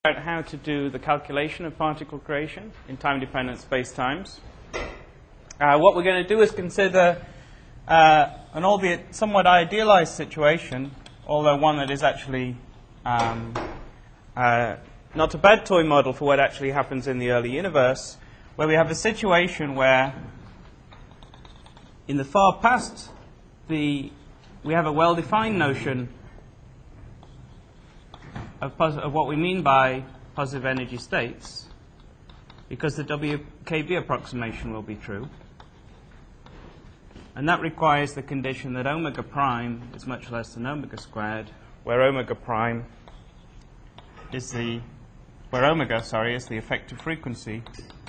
Out how to do the calculation of particle creation in time-dependent spacetimes. What we're going to do is consider an albeit somewhat idealized situation, although one that is actually not a bad toy model for what actually happens in the early universe, where we have a situation where in the far past we have a well-defined notion of what we mean by positive energy states, because the WKB approximation will be true. And that requires the condition that omega prime is much less than omega squared, where omega is the effective frequency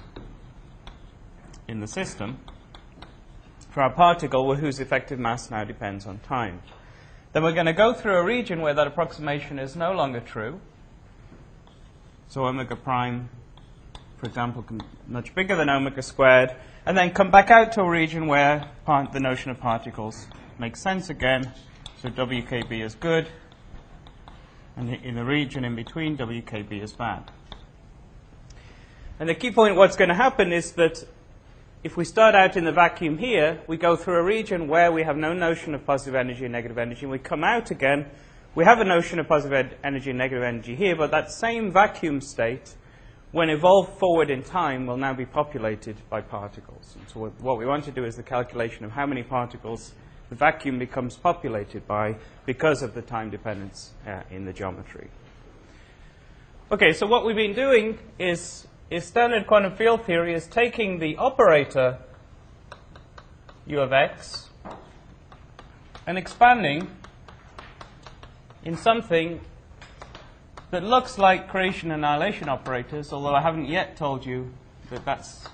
in the system for our particle whose effective mass now depends on time. Then we're going to go through a region where that approximation is no longer true. So omega prime, for example, can be much bigger than omega squared, and then come back out to a region where the notion of particles makes sense again. So WKB is good, and in the region in between, WKB is bad. And the key point, what's going to happen is that if we start out in the vacuum here, we go through a region where we have no notion of positive energy and negative energy, and we come out again. We have a notion of positive energy and negative energy here, but that same vacuum state, when evolved forward in time, will now be populated by particles. And so what we want to do is the calculation of how many particles the vacuum becomes populated by because of the time dependence in the geometry. Okay, so what we've been doing is standard quantum field theory is taking the operator U of x and expanding in something that looks like creation annihilation operators, although I haven't yet told you that that's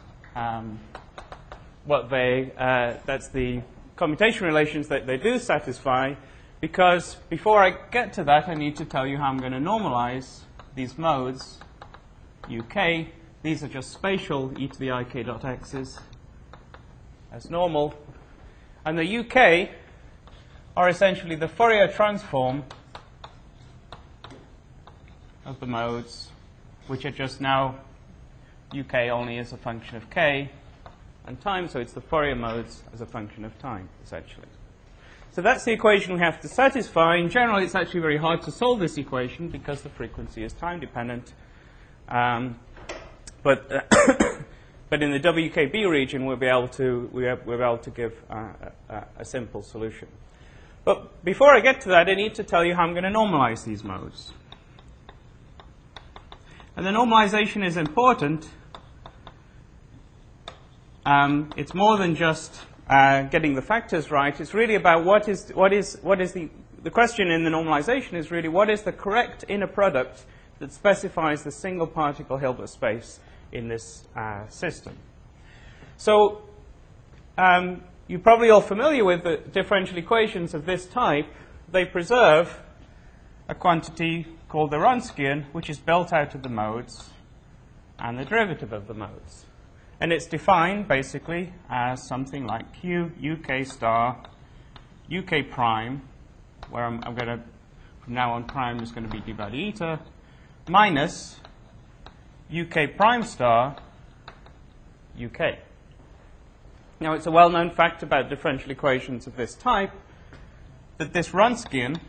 that's the commutation relations that they do satisfy, because before I get to that, I need to tell you how I'm going to normalize these modes UK. These are just spatial e to the ik dot x's as normal. And the UK are essentially the Fourier transform of the modes, which are just now UK only as a function of k and time, so it's the Fourier modes as a function of time, essentially. So that's the equation we have to satisfy. In general, it's actually very hard to solve this equation because the frequency is time dependent. But in the WKB region, we'll be able to give a simple solution. But before I get to that, I need to tell you how I'm going to normalize these modes. And the normalization is important. It's more than just getting the factors right. It's really about what is the question in the normalization is really what is the correct inner product that specifies the single particle Hilbert space in this system. So you're probably all familiar with the differential equations of this type. They preserve a quantity called the Wronskian, which is built out of the modes and the derivative of the modes. And it's defined basically as something like Q UK star UK prime, where I'm going to, from now on, prime is going to be d by d eta, minus UK prime star UK. Now, it's a well-known fact about differential equations of this type that this Wronskian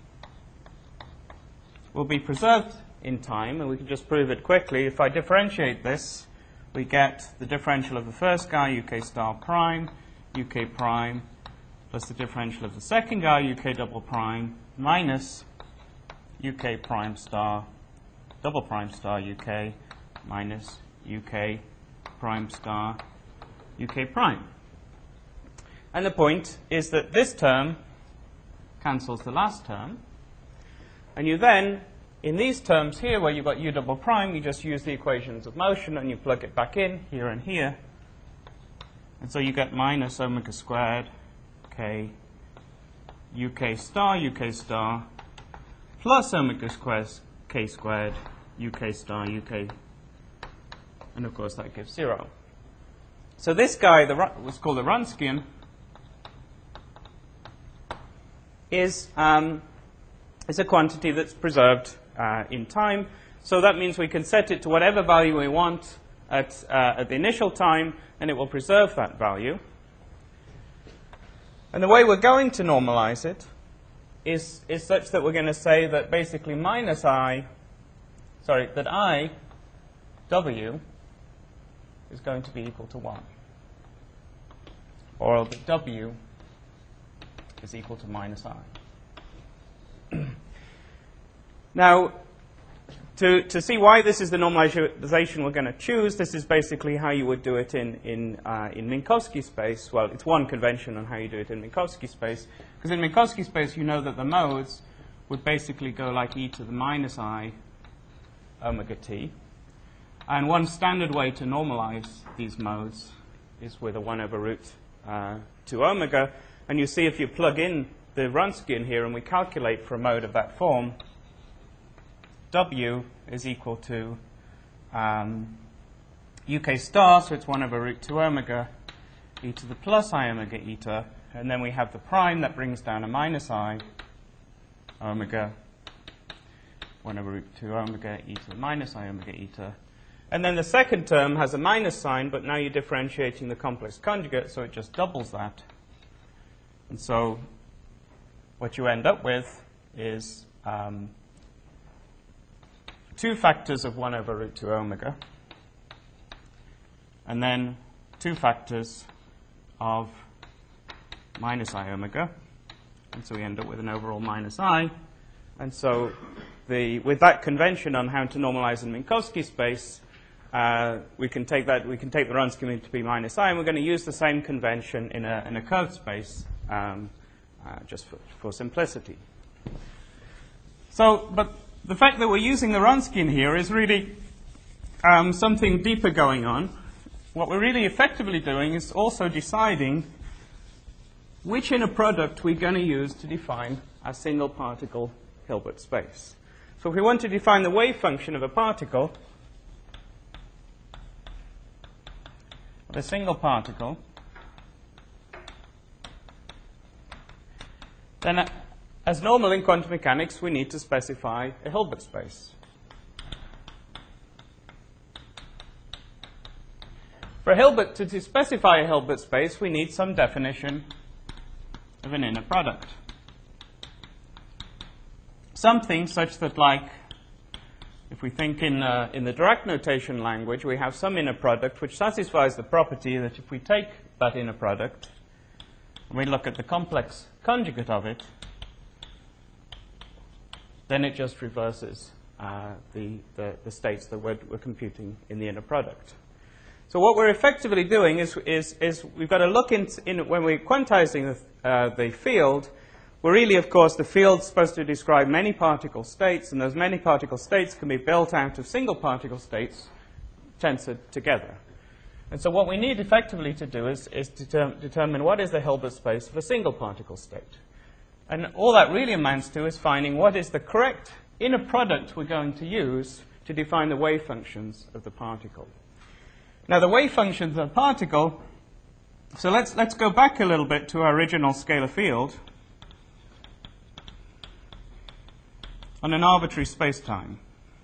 will be preserved in time, and we can just prove it quickly. If I differentiate this, we get the differential of the first guy, UK star prime, UK prime, plus the differential of the second guy, UK double prime, minus UK prime star, double prime star UK, minus UK prime star UK prime. And the point is that this term cancels the last term. And you then, in these terms here, where you've got U double prime, you just use the equations of motion and you plug it back in here and here. And so you get minus omega squared k UK star plus omega squared k squared UK star UK. And of course, that gives 0. So this guy, what's called the Wronskian, is a quantity that's preserved in time. So that means we can set it to whatever value we want at the initial time, and it will preserve that value. And the way we're going to normalize it is such that we're going to say that basically that I, W, is going to be equal to 1. Or that W is equal to minus I. Now, to see why this is the normalization we're going to choose, this is basically how you would do it in Minkowski space. Well, it's one convention on how you do it in Minkowski space. Because in Minkowski space, you know that the modes would basically go like e to the minus I omega t. And one standard way to normalize these modes is with a 1 over root 2 omega. And you see if you plug in the Wronskian here and we calculate for a mode of that form, W is equal to UK star, so it's 1 over root 2 omega e to the plus I omega eta. And then we have the prime that brings down a minus I omega 1 over root 2 omega e to the minus I omega eta. And then the second term has a minus sign, but now you're differentiating the complex conjugate, so it just doubles that. And so what you end up with is 2 factors of 1 over root 2 omega, and then 2 factors of minus I omega. And so we end up with an overall minus I. And so with that convention on how to normalize in Minkowski space, we can take the Wronskian to be minus I, and we're going to use the same convention in a curved space just for simplicity. So, but the fact that we're using the Wronskian here is really something deeper going on. What we're really effectively doing is also deciding which inner product we're going to use to define a single particle Hilbert space. So if we want to define the wave function of a particle, of a single particle, then as normal in quantum mechanics, we need to specify a Hilbert space. To specify a Hilbert space, we need some definition of an inner product. Something such that, like, if we think in the Dirac notation language, we have some inner product which satisfies the property that if we take that inner product and we look at the complex conjugate of it, then it just reverses the states that we're computing in the inner product. So what we're effectively doing is we've got to look in when we're quantizing the field. Well, really, of course, the field's supposed to describe many particle states, and those many particle states can be built out of single particle states tensored together. And so what we need effectively to do is determine what is the Hilbert space of a single particle state. And all that really amounts to is finding what is the correct inner product we're going to use to define the wave functions of the particle. Now, the wave functions of the particle, so let's go back a little bit to our original scalar field on an arbitrary space-time.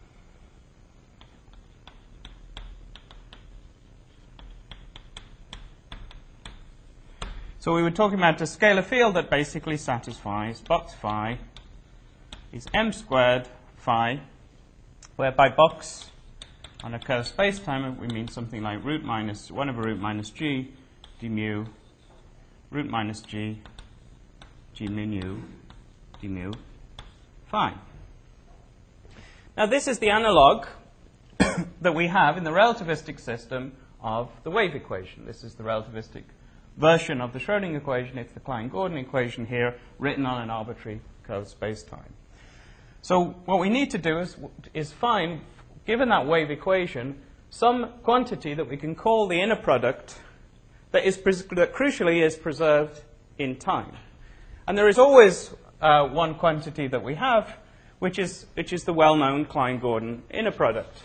So we were talking about a scalar field that basically satisfies box phi is m squared phi, whereby box on a curved space-time we mean something like root minus 1 over root minus g d mu root minus g g mu nu d mu phi. Now this is the analog that we have in the relativistic system of the wave equation. This is the relativistic version of the Schrödinger equation. It's the Klein-Gordon equation here, written on an arbitrary curved space-time. So what we need to do is find, given that wave equation, some quantity that we can call the inner product that crucially is preserved in time. And there is always one quantity that we have, which is the well-known Klein-Gordon inner product.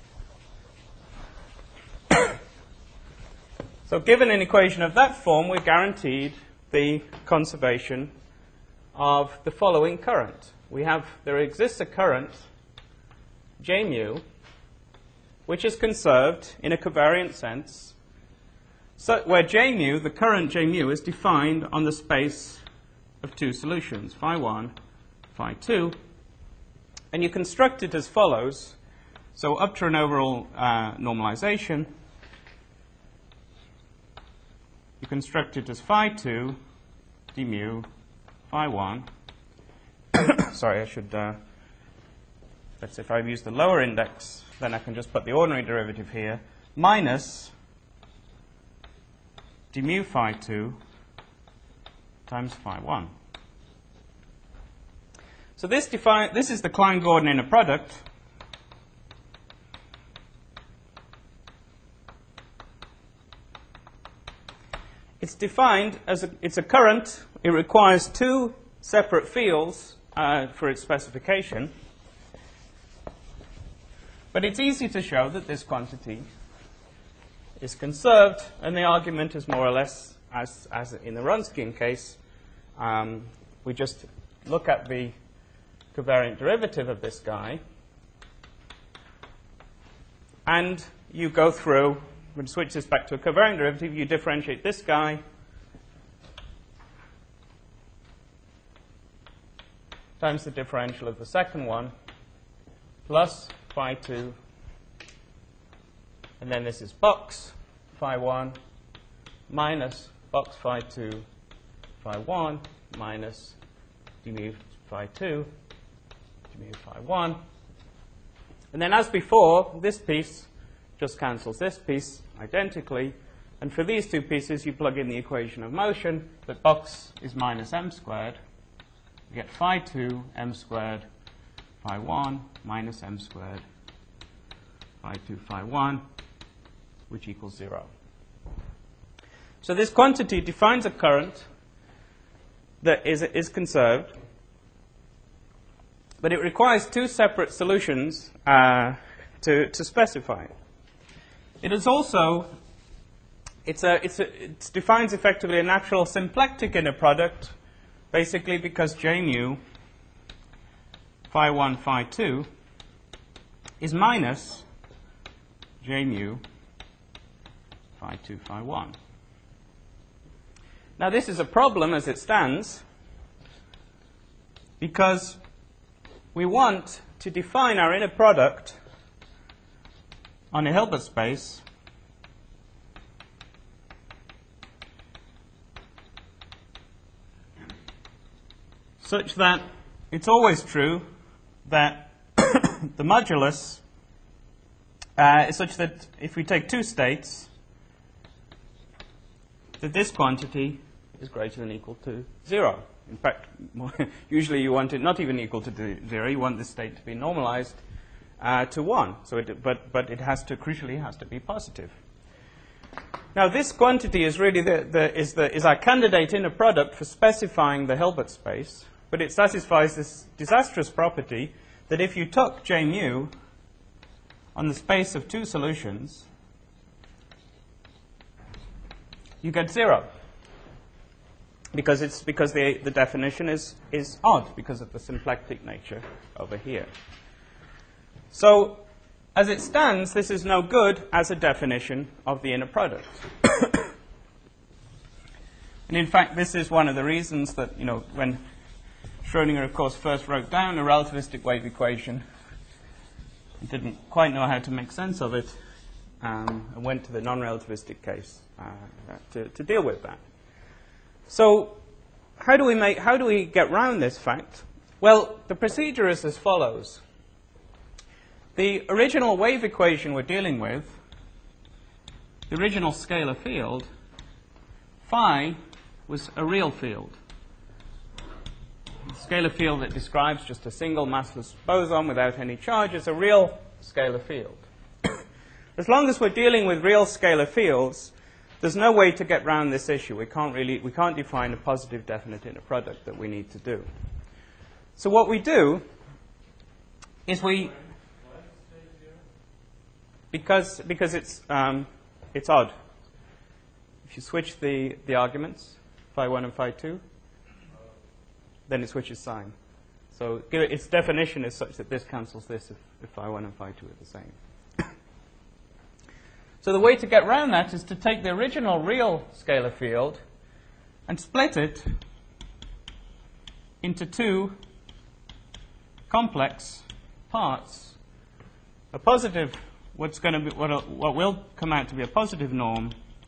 So given an equation of that form, we're guaranteed the conservation of the following current. There exists a current J mu, which is conserved in a covariant sense, so where J mu, the current J mu, is defined on the space of two solutions, phi 1, phi 2, and you construct it as follows. So up to an overall normalization, you construct it as phi 2 d mu phi 1. Sorry, I should, let's say if I use the lower index, then I can just put the ordinary derivative here, minus d mu phi 2 times phi 1. So this is the Klein-Gordon inner product. It's defined as it's a current. It requires two separate fields for its specification. But it's easy to show that this quantity is conserved, and the argument is more or less as in the Wronskian case. We just look at the covariant derivative of this guy, and you go through, we'll switch this back to a covariant derivative, you differentiate this guy times the differential of the second one plus phi 2, and then this is box phi 1 minus box phi 2 phi 1 minus d mu phi 2 d mu phi 1. And then as before, this piece just cancels this piece identically. And for these two pieces, you plug in the equation of motion, that box is minus m squared. You get phi 2 m squared phi 1 minus m squared phi 2 phi 1, which equals 0. So this quantity defines a current that is conserved, but it requires two separate solutions to specify it. It is also, it defines effectively a natural symplectic inner product, basically because J mu phi 1 phi 2 is minus J mu phi 2 phi 1. Now this is a problem as it stands, because we want to define our inner product on a Hilbert space such that it's always true that the modulus is such that if we take two states, that this quantity is greater than or equal to 0. In fact, usually you want it not even equal to 0. You want this state to be normalized to 1. So but it has to, crucially, has to be positive. Now, this quantity is really is our candidate inner product for specifying the Hilbert space, but it satisfies this disastrous property that if you took J mu on the space of two solutions, you get 0. Because the definition is odd because of the symplectic nature over here. So, as it stands, this is no good as a definition of the inner product. And in fact, this is one of the reasons that, when Schrödinger, of course, first wrote down a relativistic wave equation, he didn't quite know how to make sense of it, and went to the non-relativistic case to deal with that. So, how do we get round this fact? Well, the procedure is as follows. The original wave equation we're dealing with, the original scalar field, phi was a real field. The scalar field that describes just a single massless boson without any charge is a real scalar field. As long as we're dealing with real scalar fields, there's no way to get round this issue. We can't define a positive definite inner product that we need to do. So what we do is because it's odd. If you switch the arguments, phi 1 and phi 2, then it switches sign. So its definition is such that this cancels this if phi1 and phi2 are the same. So the way to get around that is to take the original real scalar field and split it into two complex parts. A positive, what will come out to be a positive norm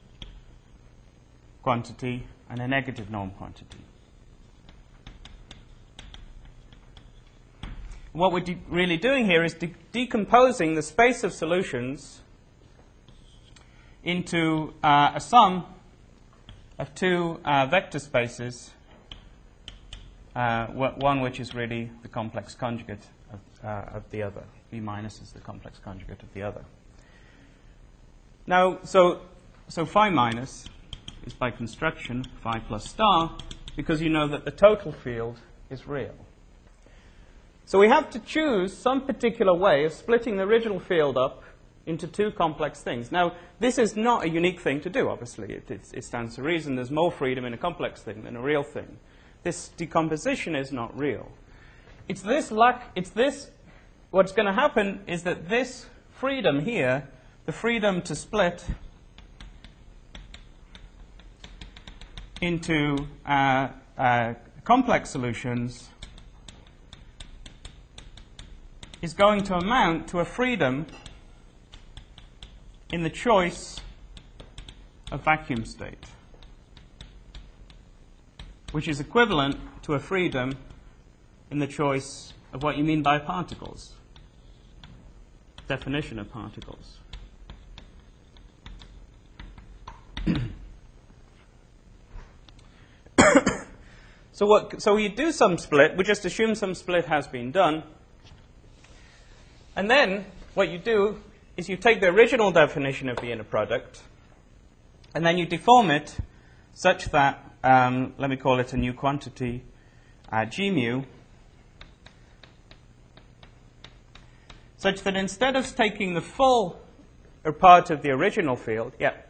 quantity and a negative norm quantity. What we're really doing here is decomposing the space of solutions into a sum of two vector spaces, one which is really the complex conjugate of the other. B minus is the complex conjugate of the other. Now, so phi minus is by construction phi plus star, because you know that the total field is real. So we have to choose some particular way of splitting the original field up into two complex things. Now, this is not a unique thing to do, obviously. It stands to reason there's more freedom in a complex thing than a real thing. This decomposition is not real. What's going to happen is that this freedom here, the freedom to split into complex solutions, is going to amount to a freedom in the choice of vacuum state, which is equivalent to a freedom in the choice of what you mean by particles, definition of particles. So you do some split. We just assume some split has been done. And then what you do is you take the original definition of the inner product, and then you deform it such that, let me call it a new quantity, g mu, such that instead of taking the full part of the original field,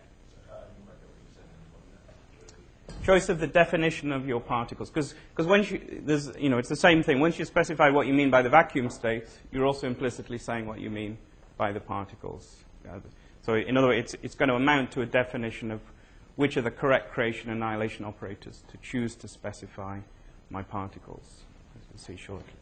choice of the definition of your particles, because once it's the same thing. Once you specify what you mean by the vacuum state, you're also implicitly saying what you mean by the particles. So in other words, it's going to amount to a definition of which are the correct creation and annihilation operators to choose to specify my particles, as we'll see shortly.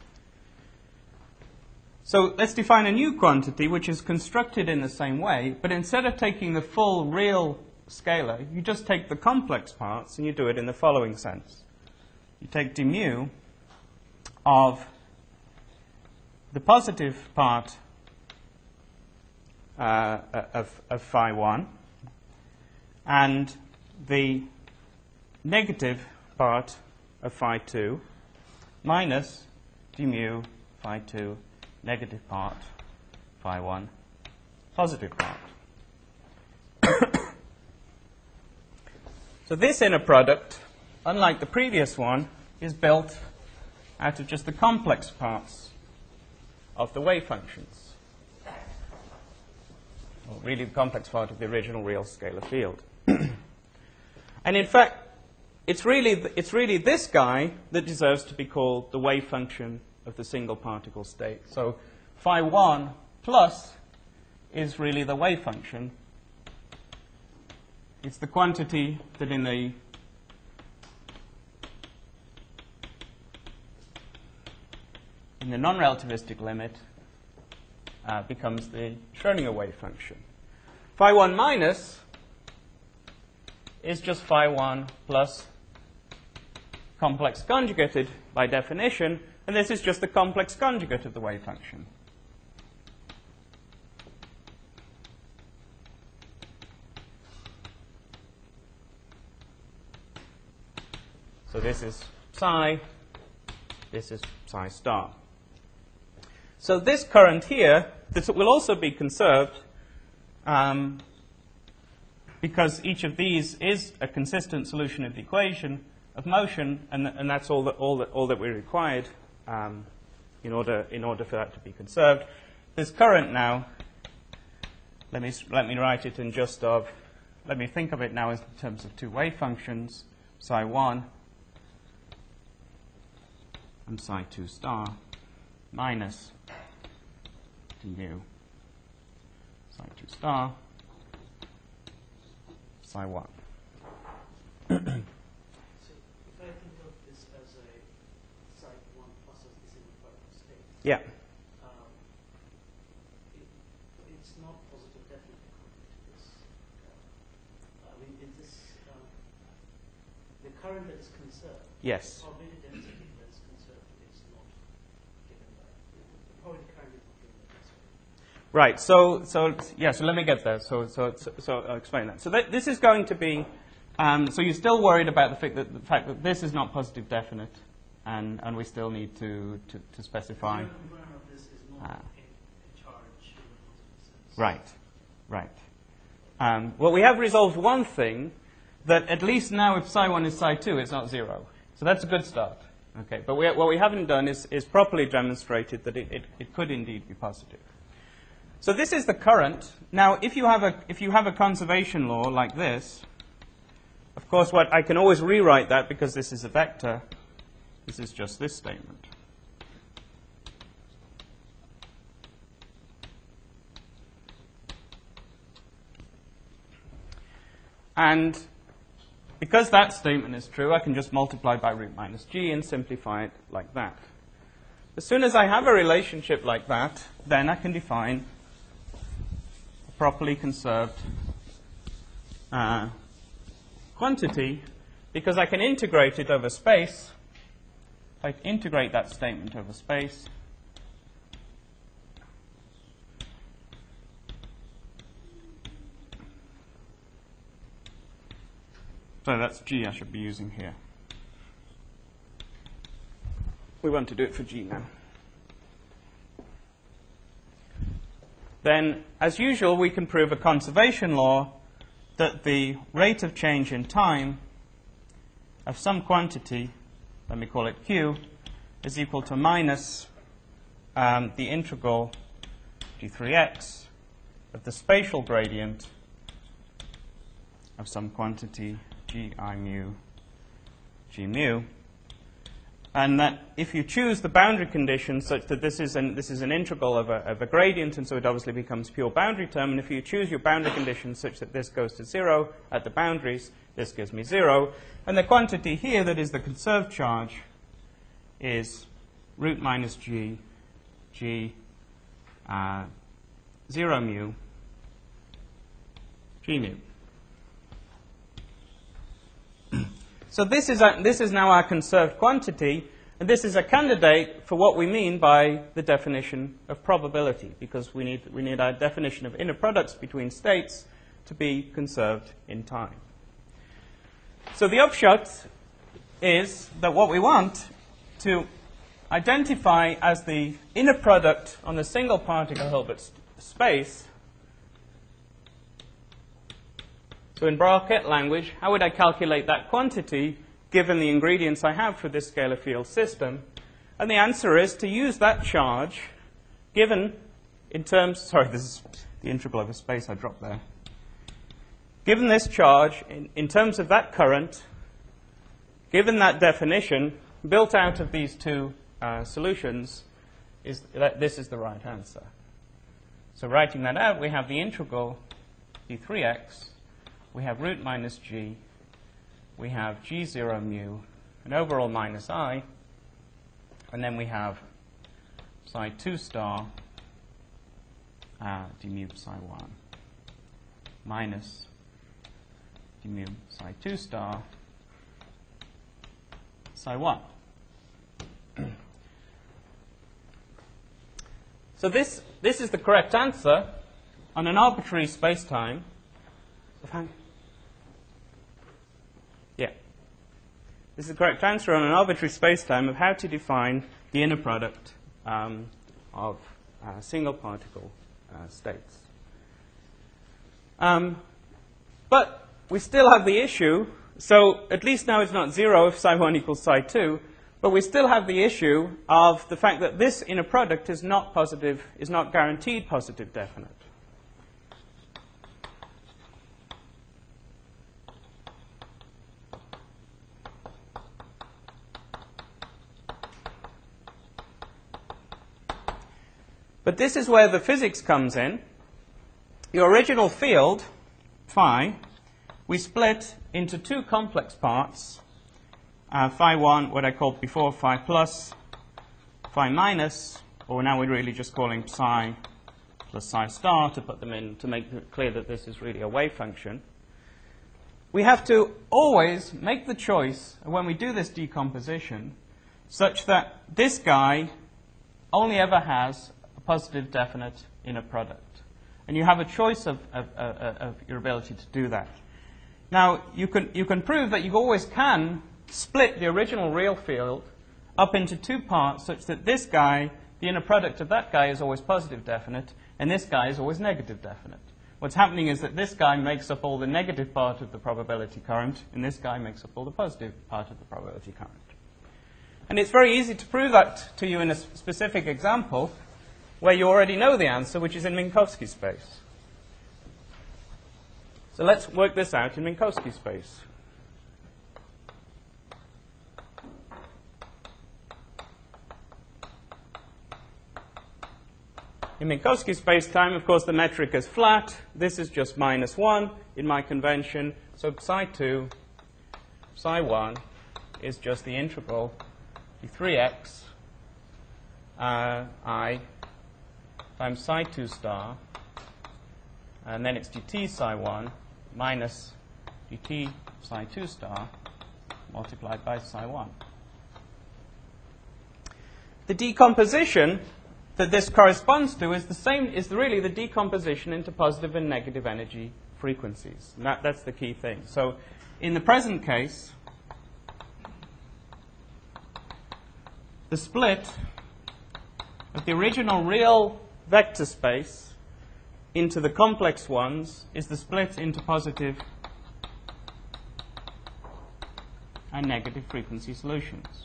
So let's define a new quantity which is constructed in the same way, but instead of taking the full real scalar, you just take the complex parts and you do it in the following sense. You take d mu of the positive part of phi1 and the negative part of phi2 minus d mu phi2 negative part phi1 positive part. So this inner product, unlike the previous one, is built out of just the complex parts of the wave functions. Well, really the complex part of the original real scalar field. And in fact, it's really this guy that deserves to be called the wave function of the single particle state. So phi1 plus is really the wave function. It's the quantity that in the non-relativistic limit becomes the Schrödinger wave function. Phi1 minus is just phi1 plus complex conjugated by definition, and this is just the complex conjugate of the wave function. So this is psi, this is psi star. So this current here, this will also be conserved because each of these is a consistent solution of the equation of motion, and that's all that we required in order for that to be conserved. This current now, let me write it in just of, let me think of it now in terms of two wave functions, psi 1 and psi 2 star minus d mu psi 2 star psi 1. So if I think of this as a psi 1 plus as this in the product state, Yeah. it's not positive definite according to this. I mean, is this the current that is conserved? Yes. The probability density that is conserved is not given by the probability current is not given by this. Right. So let me get there. So I'll explain that. So this is going to be. So you're still worried about the fact that this is not positive definite, and we still need to specify. The component of this is not a charge in a positive sense. Right. Well, we have resolved one thing, that at least now if psi 1 is psi 2, it's not 0. So that's a good start. Okay. But what we haven't done is properly demonstrated that it could indeed be positive. So this is the current. Now, if you have a conservation law like this, of course, I can always rewrite that because this is a vector. This is just this statement. And because that statement is true, I can just multiply by root minus g and simplify it like that. As soon as I have a relationship like that, then I can define a properly conserved quantity, because I can integrate it over space. I integrate that statement over space. So that's G I should be using here. We want to do it for G now. Then, as usual, we can prove a conservation law that the rate of change in time of some quantity, let me call it Q, is equal to minus the integral g3x of the spatial gradient of some quantity gi mu g mu, and that if you choose the boundary conditions such that this is an integral of a gradient, and so it obviously becomes pure boundary term, and if you choose your boundary conditions such that this goes to 0 at the boundaries, this gives me 0, and the quantity here that is the conserved charge is root minus g 0 mu g mu. So this is now our conserved quantity, and this is a candidate for what we mean by the definition of probability, because we need our definition of inner products between states to be conserved in time. So the upshot is that what we want to identify as the inner product on the single particle Hilbert space. So in bracket language, how would I calculate that quantity given the ingredients I have for this scalar field system? And the answer is to use that charge given in terms, sorry, this is the integral over space I dropped there. Given this charge in terms of that current, given that definition, built out of these two solutions, this is the right answer. So writing that out, we have the integral d3x, we have root minus g, we have g0 mu, and overall minus I, and then we have psi 2 star d mu psi 1 minus d mu psi 2 star psi 1. So this is the correct answer on an arbitrary spacetime. Yeah. This is the correct answer on an arbitrary spacetime of how to define the inner product of single particle states. But we still have the issue. So at least now it's not 0 if psi 1 equals psi 2. But we still have the issue of the fact that this inner product is not positive, is not guaranteed positive definite. But this is where the physics comes in. Your original field, phi, we split into two complex parts. Phi 1, what I called before, phi plus, phi minus, or now we're really just calling psi plus psi star to put them in to make it clear that this is really a wave function. We have to always make the choice when we do this decomposition such that this guy only ever has a positive definite inner product. And you have a choice of your ability to do that. Now, you can prove that you always can split the original real field up into two parts such that this guy, the inner product of that guy, is always positive definite, and this guy is always negative definite. What's happening is that this guy makes up all the negative part of the probability current, and this guy makes up all the positive part of the probability current. And it's very easy to prove that to you in a specific example where you already know the answer, which is in Minkowski space. So let's work this out in Minkowski space. In Minkowski space-time, of course, the metric is flat. This is just -1 in my convention. So psi 2, psi 1 is just the integral d3x I times psi 2 star. And then it's dt psi 1 minus dt psi 2 star multiplied by psi 1. The decomposition that this corresponds to is the same, is really the decomposition into positive and negative energy frequencies. And that's the key thing. So in the present case, the split of the original real vector space into the complex ones is the split into positive and negative frequency solutions.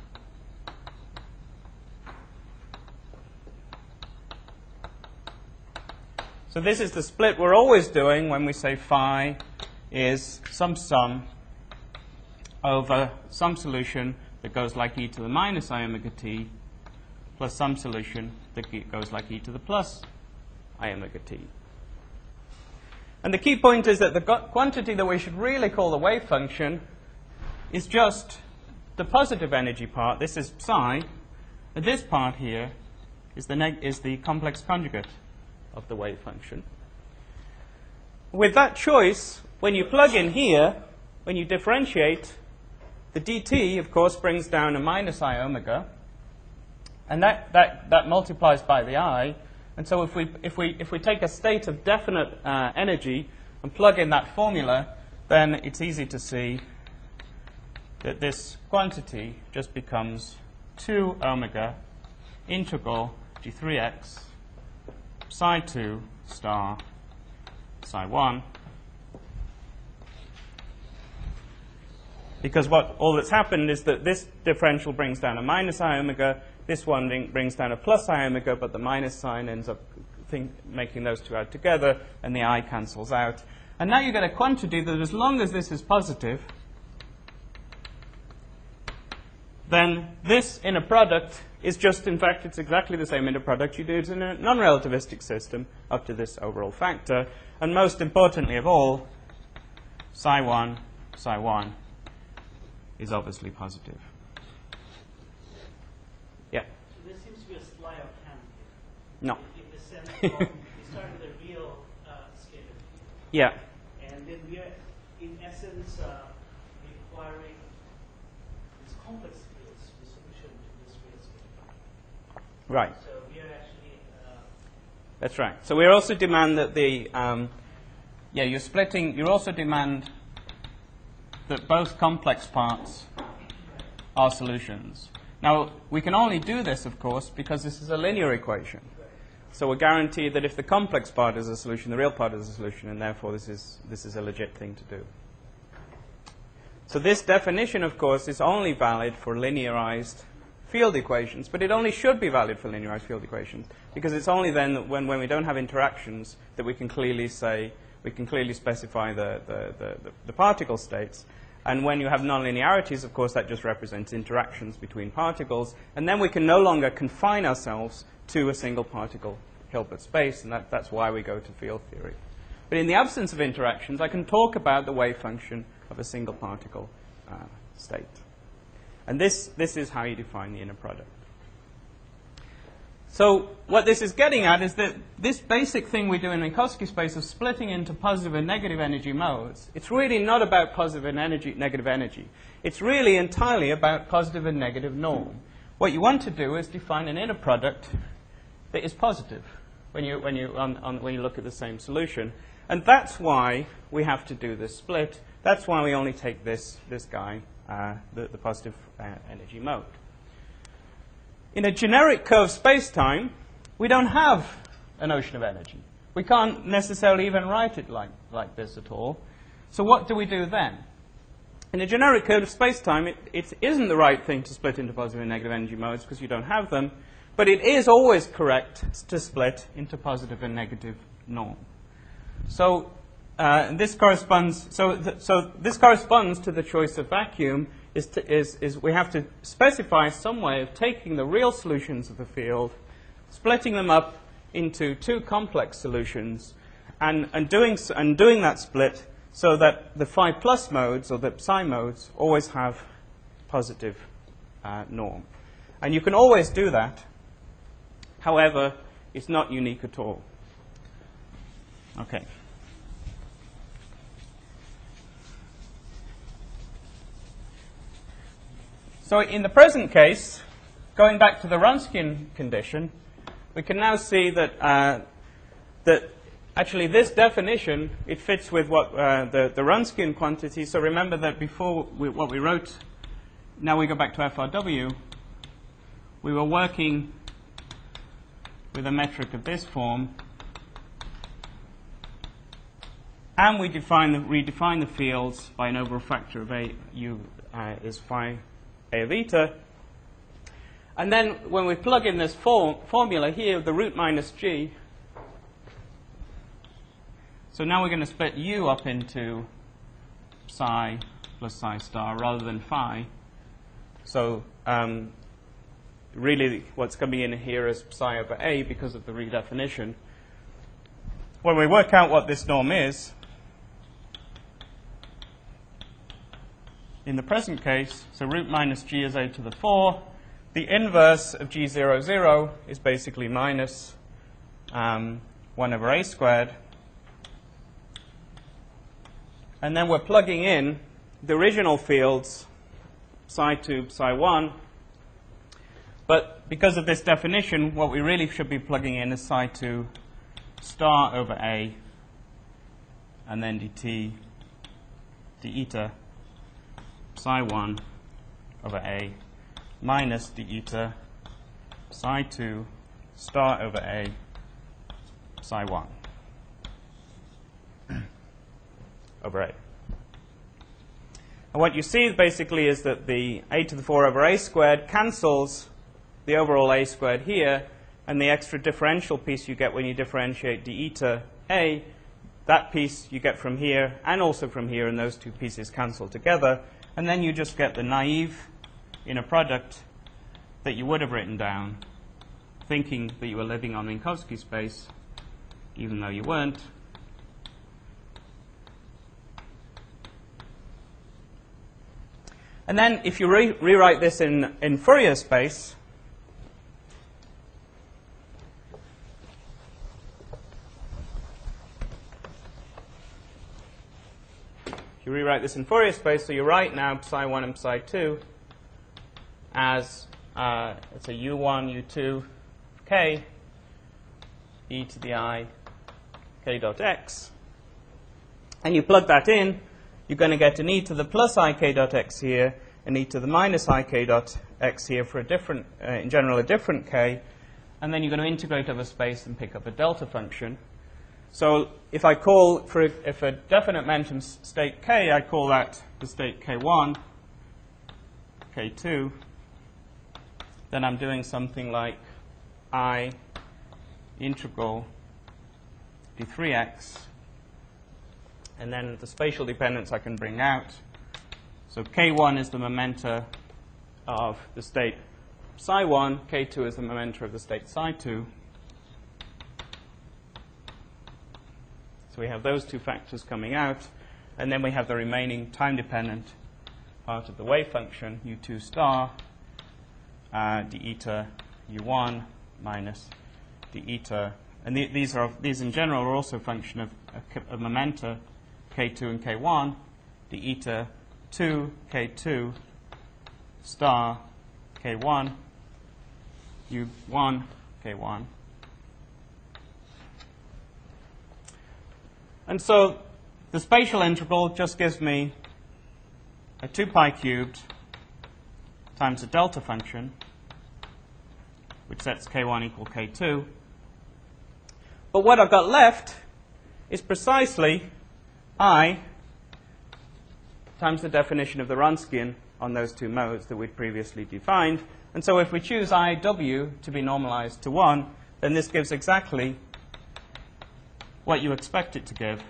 So this is the split we're always doing when we say phi is some sum over some solution that goes like e to the minus I omega t plus some solution that goes like e to the plus I omega t. And the key point is that the quantity that we should really call the wave function is just the positive energy part. This is psi. And this part here is the complex conjugate of the wave function. With that choice, when you plug in here, when you differentiate, the dt, of course, brings down a minus I omega, and that multiplies by the I. And so if we take a state of definite energy and plug in that formula, then it's easy to see that this quantity just becomes 2 omega integral g3x psi 2 star psi 1. Because all that's happened is that this differential brings down a minus I omega, this one brings down a plus I omega, but the minus sign ends up making those two add together, and the I cancels out. And now you get a quantity that as long as this is positive, then this inner product is just, in fact, it's exactly the same inner product you do in a non-relativistic system up to this overall factor. And most importantly of all, psi 1 is obviously positive. Yeah? So there seems to be a sleight of hand here. No. In the sense of, we start with a real scalar field. Yeah. And then we are, in essence, requiring these complex fields to be solution to this real scalar field. Right. So we are actually... That's right. So we also demand that the... you're splitting... You also demand that both complex parts are solutions. Now, we can only do this, of course, because this is a linear equation. So we're guaranteed that if the complex part is a solution, the real part is a solution, and therefore this is a legit thing to do. So this definition, of course, is only valid for linearized field equations, but it only should be valid for linearized field equations, because it's only then when we don't have interactions that we can clearly say, we can clearly specify the particle states. And when you have nonlinearities, of course, that just represents interactions between particles. And then we can no longer confine ourselves to a single particle Hilbert space, and that's why we go to field theory. But in the absence of interactions, I can talk about the wave function of a single particle state. And this is how you define the inner product. So what this is getting at is that this basic thing we do in Minkowski space of splitting into positive and negative energy modes, it's really not about positive and negative energy. It's really entirely about positive and negative norm. What you want to do is define an inner product that is positive when you look at the same solution. And that's why we have to do this split. That's why we only take this guy, the positive energy mode. In a generic curved space-time, we don't have an ocean of energy. We can't necessarily even write it like this at all. So what do we do then? In a generic curved space-time, it isn't the right thing to split into positive and negative energy modes because you don't have them, but it is always correct to split into positive and negative norm. So this corresponds. So this corresponds to the choice of vacuum. Is we have to specify some way of taking the real solutions of the field, splitting them up into two complex solutions, and doing that split so that the phi plus modes or the psi modes always have positive norm. And you can always do that. However, it's not unique at all. Okay. So in the present case, going back to the Wronskian condition, we can now see that that actually this definition, it fits with what the Wronskian quantity. So remember that before what we wrote, now we go back to FRW, we were working with a metric of this form, and we redefine the fields by an overall factor of A. U is phi A of eta. And then when we plug in this formula here, the root minus g, so now we're going to split U up into psi plus psi star rather than phi. So really what's coming in here is psi over A because of the redefinition. When we work out what this norm is, in the present case, so root minus g is a to the 4. The inverse of g00 is basically minus 1 over a squared. And then we're plugging in the original fields, psi 2, psi 1. But because of this definition, what we really should be plugging in is psi 2 star over a, and then dt d eta psi 1 over a minus d eta psi 2 star over a psi 1 over a. And what you see basically is that the a to the 4 over a squared cancels the overall a squared here, and the extra differential piece you get when you differentiate d eta a, that piece you get from here and also from here, and those two pieces cancel together. And then you just get the naive inner product that you would have written down, thinking that you were living on Minkowski space, even though you weren't. And then if you rewrite this in Fourier space, you rewrite this in Fourier space, so you write now psi 1 and psi 2 as it's a u1, u2, k, e to the I, k dot x. And you plug that in, you're going to get an e to the plus I k dot x here, an e to the minus I k dot x here for a different, in general, a different k. And then you're going to integrate over space and pick up a delta function. So if I call, if a definite momentum state k, I call that the state k1, k2, then I'm doing something like I integral d3x, and then the spatial dependence I can bring out. So k1 is the momenta of the state psi 1, k2 is the momenta of the state psi 2. So we have those two factors coming out, and then we have the remaining time-dependent part of the wave function, u2 star, d eta u1 minus d eta, and these in general are also a function of momenta k2 and k1, d eta 2 k2 star k1 u1 k1. And so the spatial integral just gives me a 2 pi cubed times a delta function, which sets k1 equal k2. But what I've got left is precisely I times the definition of the Wronskian on those two modes that we'd previously defined. And so if we choose IW to be normalized to 1, then this gives exactly what you expect it to give,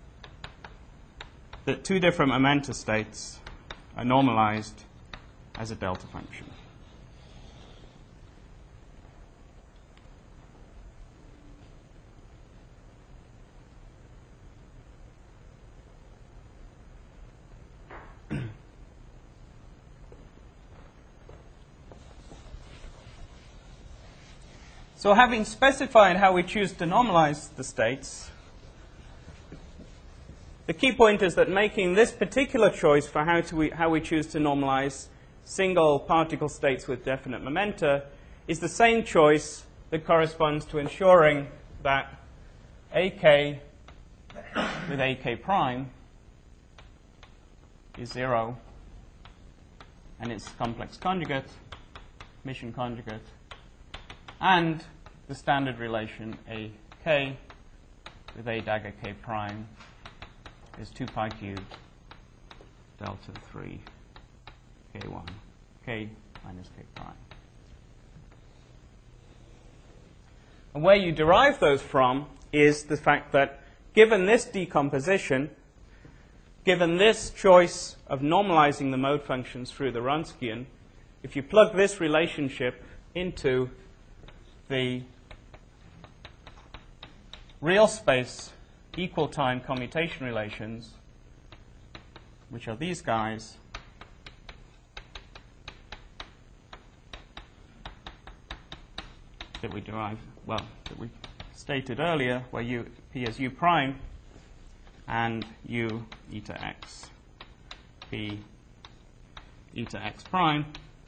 that two different momenta states are normalized as a delta function. So having specified how we choose to normalize the states, the key point is that making this particular choice for how we choose to normalize single particle states with definite momenta is the same choice that corresponds to ensuring that AK with AK prime is 0 and its complex conjugate, mission conjugate, and the standard relation AK with A dagger K prime is 2 pi cubed delta 3 K1 K minus K prime. And where you derive those from is the fact that given this decomposition, given this choice of normalizing the mode functions through the Wronskian, if you plug this relationship into the real space equal time commutation relations, which are these guys, that we derived, well, that we stated earlier, where P is U prime and U eta x, P eta x prime,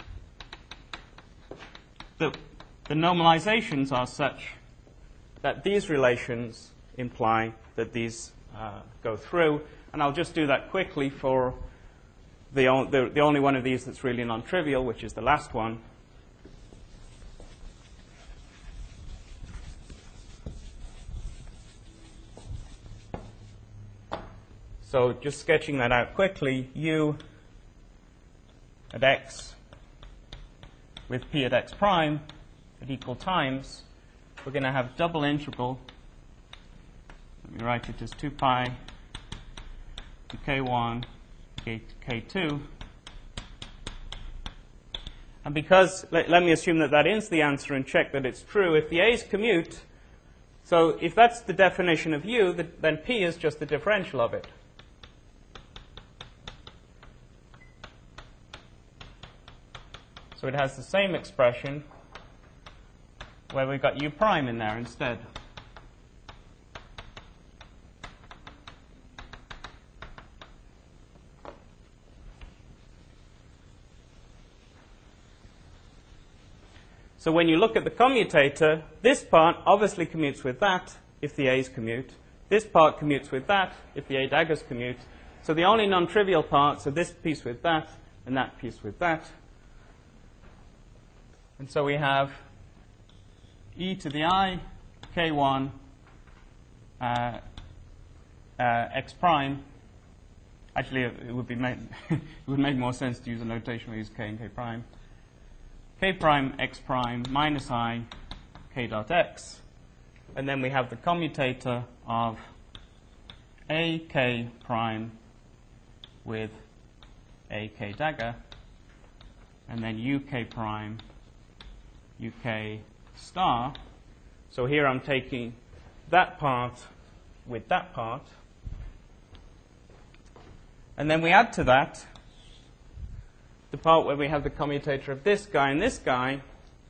the normalizations are such that these relations imply that these go through. And I'll just do that quickly for the only one of these that's really non-trivial, which is the last one. So just sketching that out quickly, U at x with P at x prime at equal times, we're going to have double integral. Let me write it as 2 pi to k1 to k2. And because, let me assume that that is the answer and check that it's true. If the a's commute, so if that's the definition of U, then P is just the differential of it. So it has the same expression where we've got U prime in there instead. So when you look at the commutator, this part obviously commutes with that if the a's commute. This part commutes with that if the a daggers commute. So the only non-trivial parts are this piece with that and that piece with that. And so we have e to the I k1 x prime. Actually, it would make more sense to use a notation where we use k and k prime. K prime x prime minus I k dot x. And then we have the commutator of a k prime with a k dagger. And then u k prime UK star. So here I'm taking that part with that part. And then we add to that the part where we have the commutator of this guy and this guy.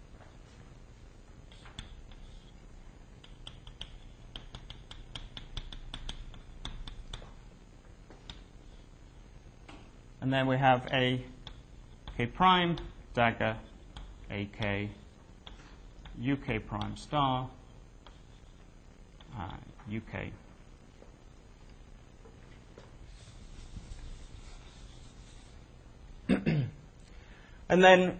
And then we have a K prime dagger AK UK prime star UK. And then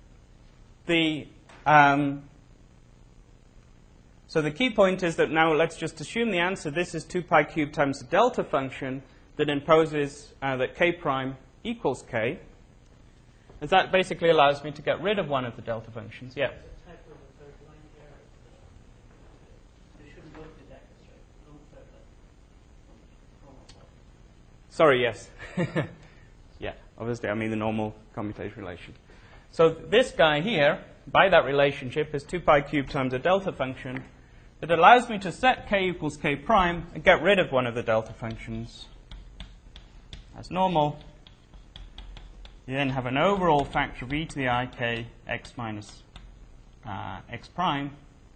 so the key point is that now let's just assume the answer. This is 2 pi cubed times the delta function that imposes that K prime equals K. And that basically allows me to get rid of one of the delta functions. Yeah. There's a typo in the third line here. They shouldn't go to the deckers, right? Don't third line. Sorry, yes. Yeah, obviously I mean the normal commutation relation. So this guy here, by that relationship, is 2 pi cubed times a delta function that allows me to set K equals K prime and get rid of one of the delta functions. As normal, you then have an overall factor of e to the I k x minus x prime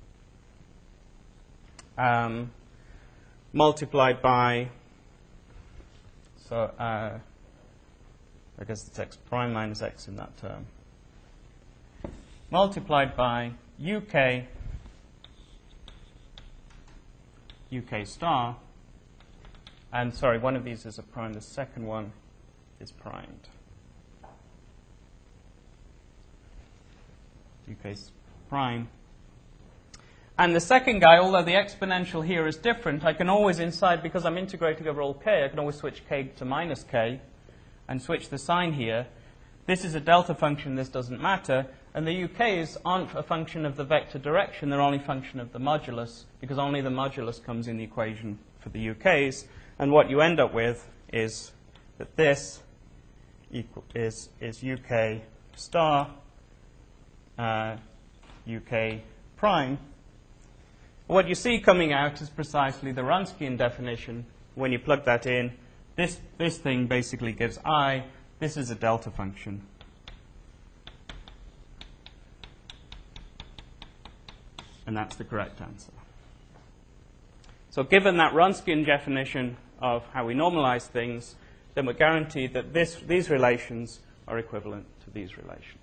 multiplied by, so I guess it's x prime minus x in that term, multiplied by UK star, and sorry, one of these is a prime, the second one is primed. UK prime. And the second guy, although the exponential here is different, I can always inside, because I'm integrating over all k, I can always switch k to minus k and switch the sign here. This is a delta function, this doesn't matter. And the UKs aren't a function of the vector direction, they're only a function of the modulus, because only the modulus comes in the equation for the UKs. And what you end up with is that this is UK star UK prime. What you see coming out is precisely the Wronskian definition. When you plug that in, this thing basically gives I. This is a delta function. And that's the correct answer. So given that Wronskian definition of how we normalize things, then we're guaranteed that these relations are equivalent to these relations.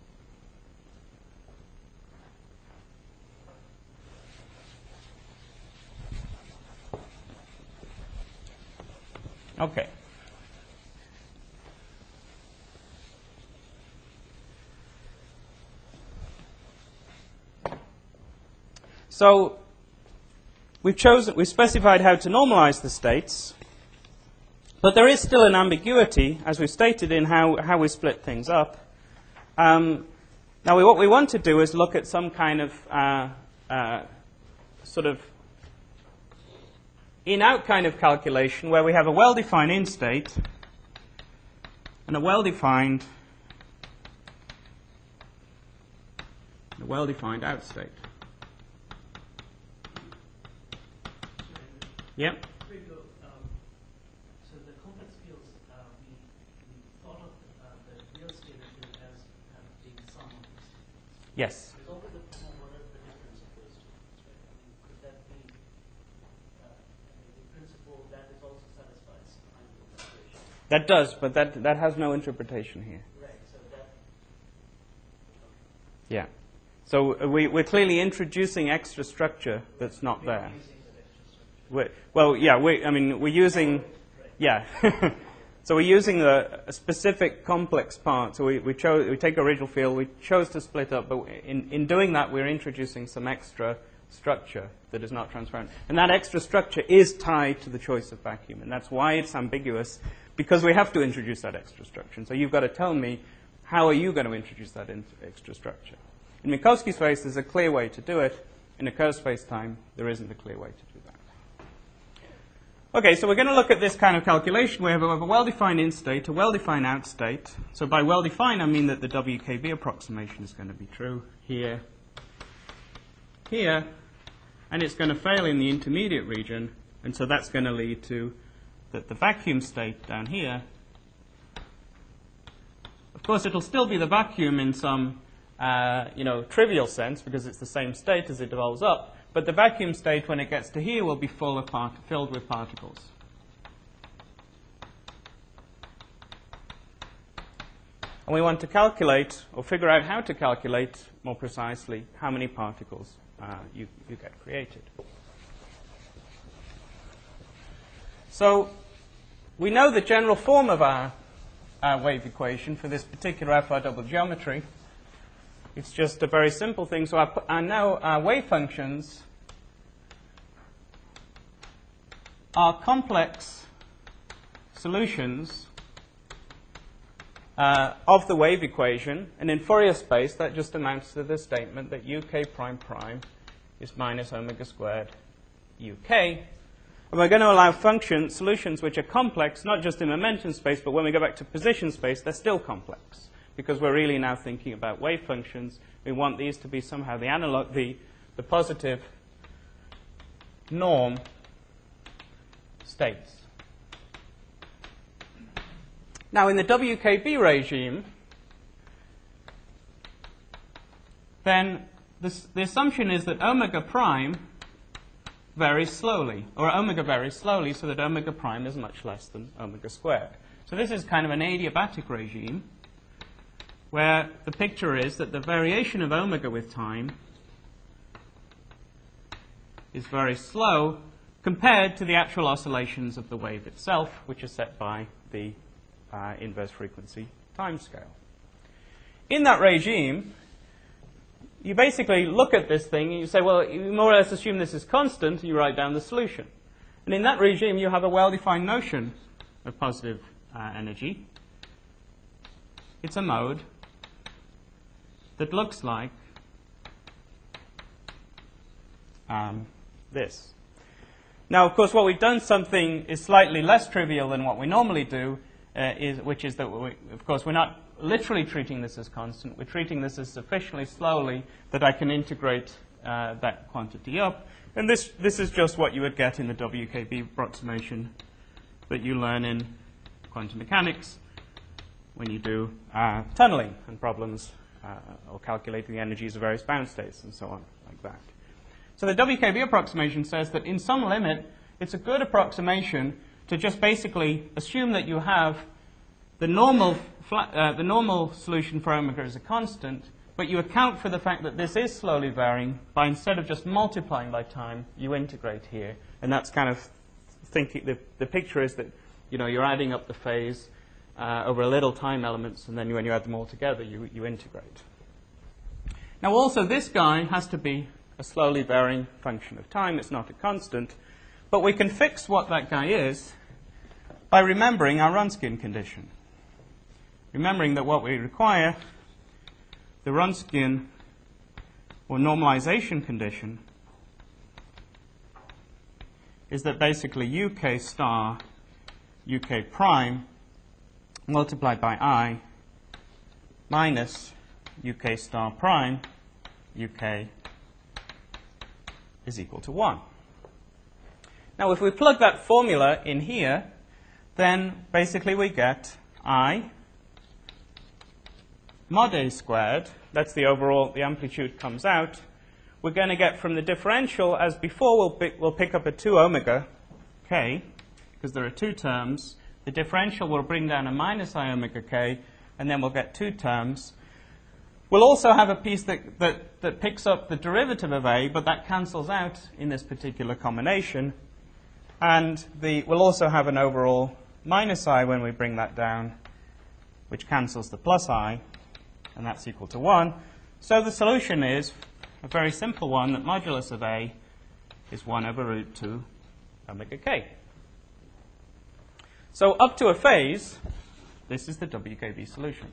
Okay. So we've specified how to normalize the states, but there is still an ambiguity, as we've stated, in how we split things up. Now, what we want to do is look at some kind of sort of in-out kind of calculation where we have a well-defined in-state and a well-defined out-state. Yep. So the complex fields, we thought of the real state field as being sum of these states. Yes. There's always a problem what is the difference of those two. Right? I mean, could that be in principle that is also satisfies triangle equation? That does, but that has no interpretation here. Right. So that. Yeah. So we're clearly introducing extra structure that's not there. We're using, yeah. So we're using a specific complex part. So we take a original field, we chose to split up, but in doing that, we're introducing some extra structure that is not transparent. And that extra structure is tied to the choice of vacuum. And that's why it's ambiguous, because we have to introduce that extra structure. And so you've got to tell me, how are you going to introduce that extra structure? In Minkowski space, there's a clear way to do it. In a curved space-time, there isn't a clear way to do that. Okay, so we're going to look at this kind of calculation. We have a well-defined in-state, a well-defined out-state. So by well-defined, I mean that the WKB approximation is going to be true here here, and it's going to fail in the intermediate region, and so that's going to lead to the vacuum state down here. Of course, it'll still be the vacuum in some trivial sense, because it's the same state as it devolves up, but the vacuum state, when it gets to here, will be filled with particles. And we want to calculate, or figure out how to calculate more precisely, how many particles you get created. So we know the general form of our wave equation for this particular FR double geometry. It's just a very simple thing. So our wave functions are complex solutions of the wave equation, and in Fourier space that just amounts to the statement that UK prime prime is minus omega squared UK. And we're going to allow solutions which are complex, not just in momentum space, but when we go back to position space, they're still complex, because we're really now thinking about wave functions. We want these to be somehow the analog, the positive norm states. Now, in the WKB regime, then the assumption is that omega prime varies slowly, or omega varies slowly, so that omega prime is much less than omega squared. So this is kind of an adiabatic regime, where the picture is that the variation of omega with time is very slow compared to the actual oscillations of the wave itself, which are set by the inverse frequency timescale. In that regime, you basically look at this thing and you say, well, you more or less assume this is constant, and you write down the solution. And in that regime, you have a well-defined notion of positive energy. It's a mode that looks like this. Now, of course, what we've done something is slightly less trivial than what we normally do, which is that, of course, we're not literally treating this as constant. We're treating this as sufficiently slowly that I can integrate that quantity up. And this is just what you would get in the WKB approximation that you learn in quantum mechanics when you do tunneling and problems or calculating the energies of various bound states and so on, like that. So the WKB approximation says that in some limit, it's a good approximation to just basically assume that you have the normal solution for omega is a constant, but you account for the fact that this is slowly varying by, instead of just multiplying by time, you integrate here. And that's kind of thinking, the picture is that you're adding up the phase over little time elements, and then when you add them all together, you integrate. Now also, this guy has to be a slowly varying function of time. It's not a constant. But we can fix what that guy is by remembering our Wronskian condition. Remembering that what we require, the Wronskian or normalization condition, is that basically UK star UK prime multiplied by I minus UK star prime UK is equal to 1. Now, if we plug that formula in here, then basically we get I mod A squared. That's the overall, the amplitude comes out. We're going to get from the differential, as before, we'll pick up a 2 omega k, because there are two terms. The differential will bring down a minus I omega k, and then we'll get two terms. We'll also have a piece that picks up the derivative of A, but that cancels out in this particular combination. And we'll also have an overall minus I when we bring that down, which cancels the plus I, and that's equal to 1. So the solution is a very simple one, that modulus of A is 1 over root 2 omega k. So up to a phase, this is the WKB solution.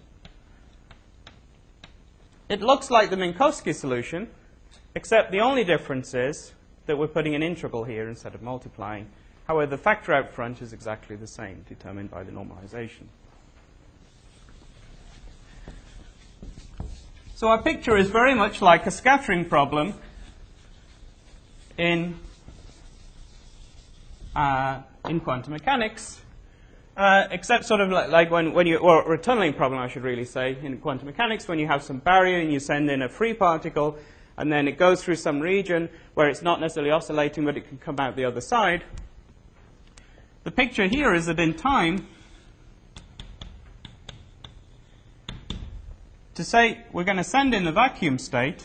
It looks like the Minkowski solution, except the only difference is that we're putting an integral here instead of multiplying. However, the factor out front is exactly the same, determined by the normalization. So our picture is very much like a scattering problem in quantum mechanics, except sort of like when you, or a tunneling problem, I should really say, in quantum mechanics, when you have some barrier and you send in a free particle, and then it goes through some region where it's not necessarily oscillating, but it can come out the other side. The picture here is that in time, to say we're going to send in the vacuum state,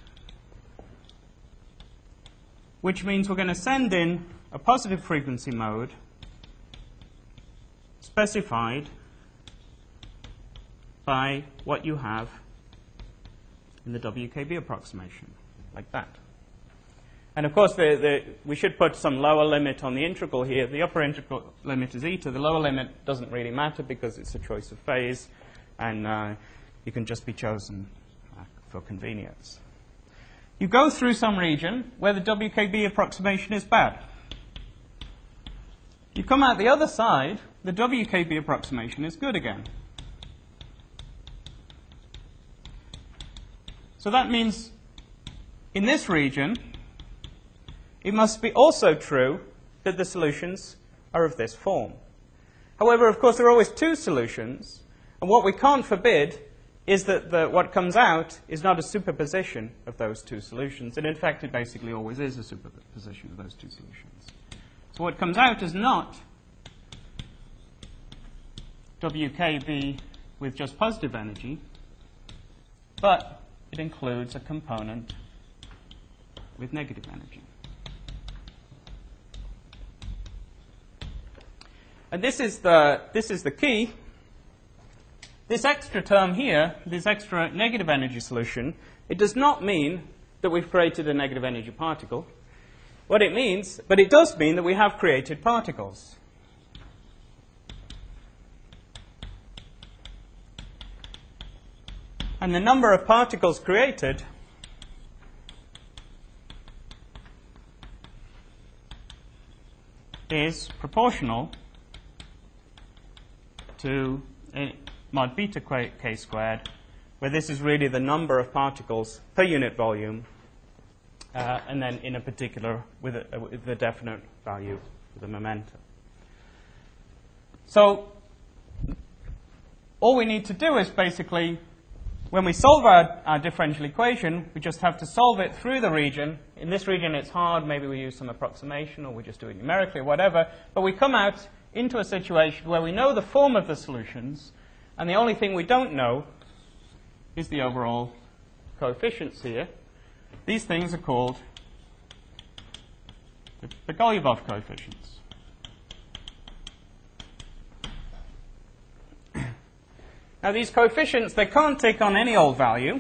which means we're going to send in a positive frequency mode specified by what you have in the WKB approximation, like that. And of course, we should put some lower limit on the integral here. The upper integral limit is eta. The lower limit doesn't really matter because it's a choice of phase, and you can just be chosen for convenience. You go through some region where the WKB approximation is bad. You come out the other side, the WKB approximation is good again. So that means in this region, it must be also true that the solutions are of this form. However, of course, there are always two solutions, and what we can't forbid is that what comes out is not a superposition of those two solutions, and in fact it basically always is a superposition of those two solutions. So what comes out is not WKB with just positive energy, but it includes a component with negative energy. And this is the key. This extra term here, this extra negative energy solution, it does not mean that we've created a negative energy particle. What it means, but it does mean that we have created particles. And the number of particles created is proportional to mod beta k squared, where this is really the number of particles per unit volume, and then in a particular with a definite value for the momentum. So all we need to do is basically, when we solve our differential equation, we just have to solve it through the region. In this region it's hard, maybe we use some approximation or we just do it numerically or whatever, but we come out into a situation where we know the form of the solutions, and the only thing we don't know is the overall coefficients here. These things are called the Goluboff coefficients. Now these coefficients, they can't take on any old value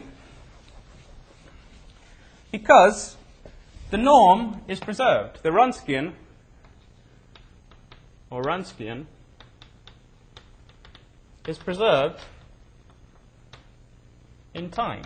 because the norm is preserved. The Wronskian, or Wronskian, is preserved in time.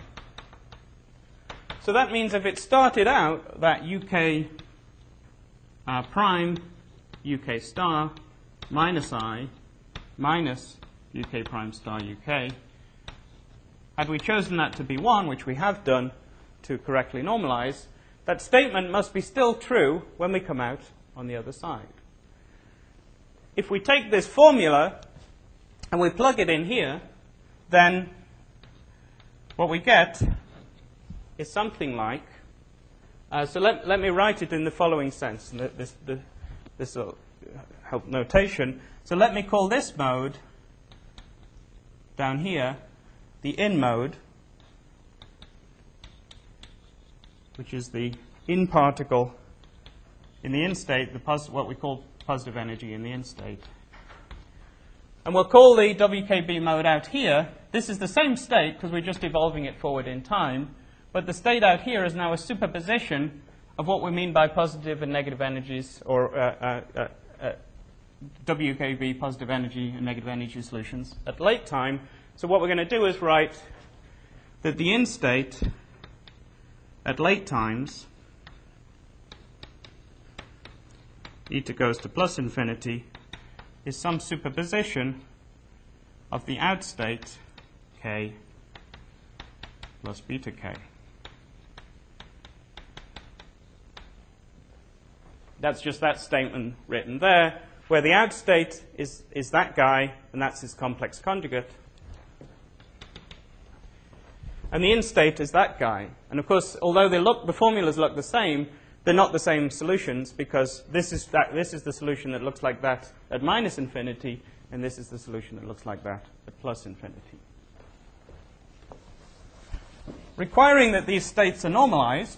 So that means if it started out that UK prime, UK star, minus I, minus UK prime star UK, had we chosen that to be 1, which we have done to correctly normalize, that statement must be still true when we come out on the other side. If we take this formula and we plug it in here, then what we get is something like, so let me write it in the following sense. This will help notation. So let me call this mode down here the in mode, which is the in particle in the in state, what we call positive energy in the in state. And we'll call the WKB mode out here. This is the same state because we're just evolving it forward in time, but the state out here is now a superposition of what we mean by positive and negative energies, or WKB positive energy and negative energy solutions at late time. So what we're going to do is write that the in state at late times, eta goes to plus infinity, is some superposition of the out state k plus beta k. That's just that statement written there, where the out state is that guy, and that's his complex conjugate. And the in state is that guy. And of course, although the formulas look the same, they're not the same solutions, because this is the solution that looks like that at minus infinity, and this is the solution that looks like that at plus infinity. Requiring that these states are normalized,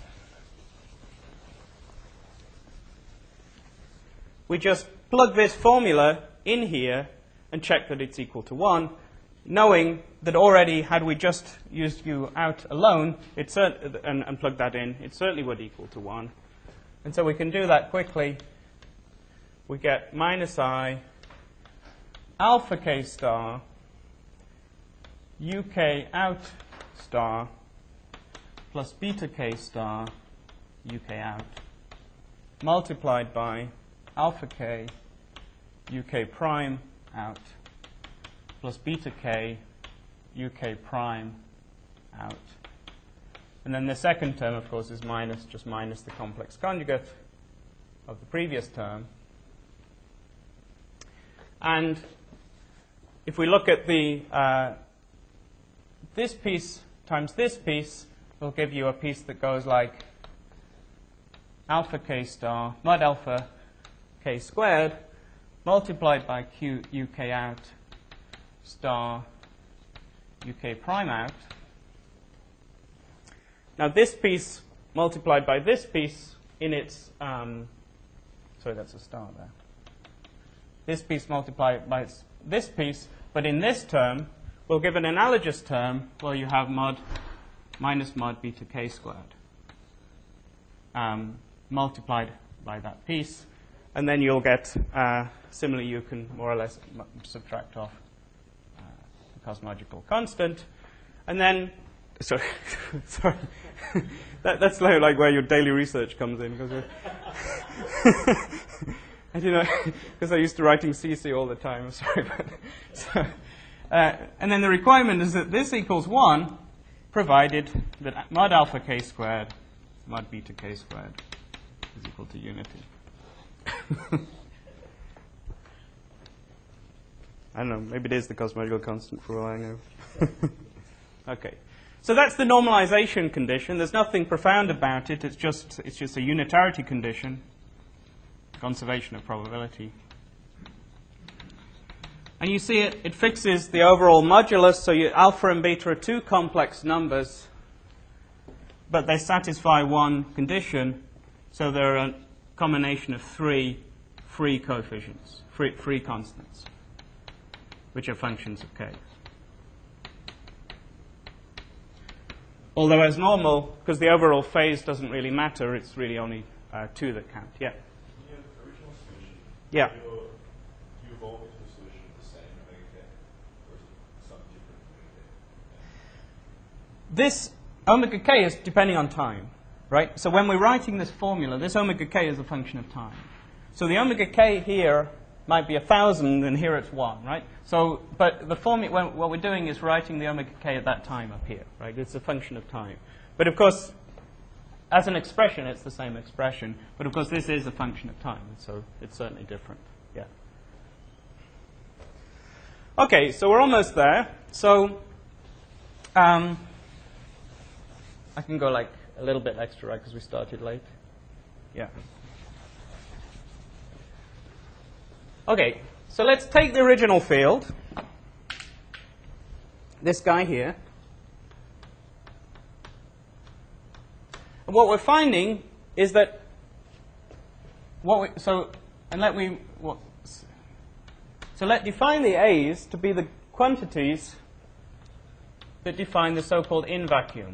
we just plug this formula in here and check that it's equal to 1, knowing that already, had we just used u out alone and plugged that in, it certainly would equal to 1. And so we can do that quickly. We get minus I alpha k star uk out star plus beta k star uk out multiplied by alpha k uk prime out plus beta k uk prime out. And then the second term, of course, is just minus the complex conjugate of the previous term. And if we look at the this piece times this piece, will give you a piece that goes like alpha k star mod alpha k squared multiplied by q uk out star uk prime out. Now this piece multiplied by this piece in its, sorry, that's a star there. This piece multiplied by this piece, but in this term, we'll give an analogous term where you have minus mod beta k squared multiplied by that piece. And then you'll get, similarly, you can more or less subtract off the cosmological constant. And then, sorry, that's like where your daily research comes in. Because and, you know, because I'm used to writing CC all the time, I'm sorry. But, so, and then the requirement is that this equals 1, provided that mod alpha k squared mod beta k squared is equal to unity. I don't know, maybe it is the cosmological constant for all I know. Okay, so that's the normalization condition. There's nothing profound about it. It's just a unitarity condition, conservation of probability. And you see it fixes the overall modulus, so alpha and beta are two complex numbers, but they satisfy one condition, so they're a combination of three free coefficients, free constants, which are functions of k. Although as normal, because the overall phase doesn't really matter, it's really only two that count. Yeah? In the original solution, yeah. you evolve into a solution of the same omega k, or is it some different omega k? This omega k is depending on time, right? So when we're writing this formula, this omega k is a function of time. So the omega k here might be 1,000, and here it's 1, right? So, but the formula, what we're doing is writing the omega k at that time up here, right? It's a function of time. But of course, as an expression, it's the same expression. But of course, this is a function of time, so it's certainly different. Yeah. Okay, so we're almost there. So I can go like a little bit extra, right, because we started late. Yeah. Okay, so let's take the original field, this guy here. And what we're finding is that let define the A's to be the quantities that define the so-called in vacuum.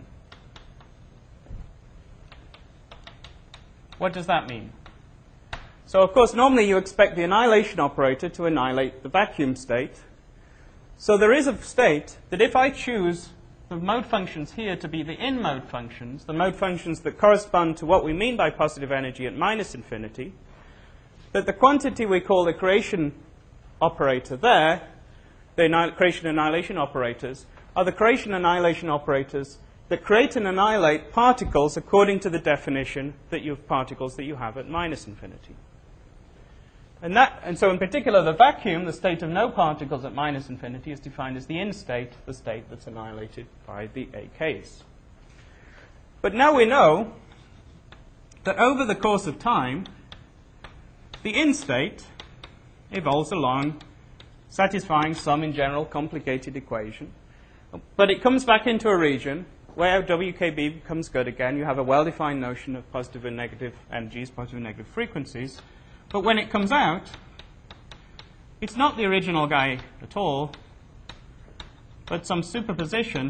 What does that mean? So, of course, normally you expect the annihilation operator to annihilate the vacuum state. So there is a state that if I choose the mode functions here to be the in-mode functions, the mode functions that correspond to what we mean by positive energy at minus infinity, that the quantity we call the creation operator there, the creation annihilation operators, are the creation annihilation operators that create and annihilate particles according to the definition that you have particles that you have at minus infinity. And so in particular, the vacuum, the state of no particles at minus infinity, is defined as the in-state, the state that's annihilated by the AKs. But now we know that over the course of time, the in-state evolves along satisfying some, in general, complicated equation. But it comes back into a region where WKB becomes good again. You have a well-defined notion of positive and negative energies, positive and negative frequencies. But when it comes out, it's not the original guy at all, but some superposition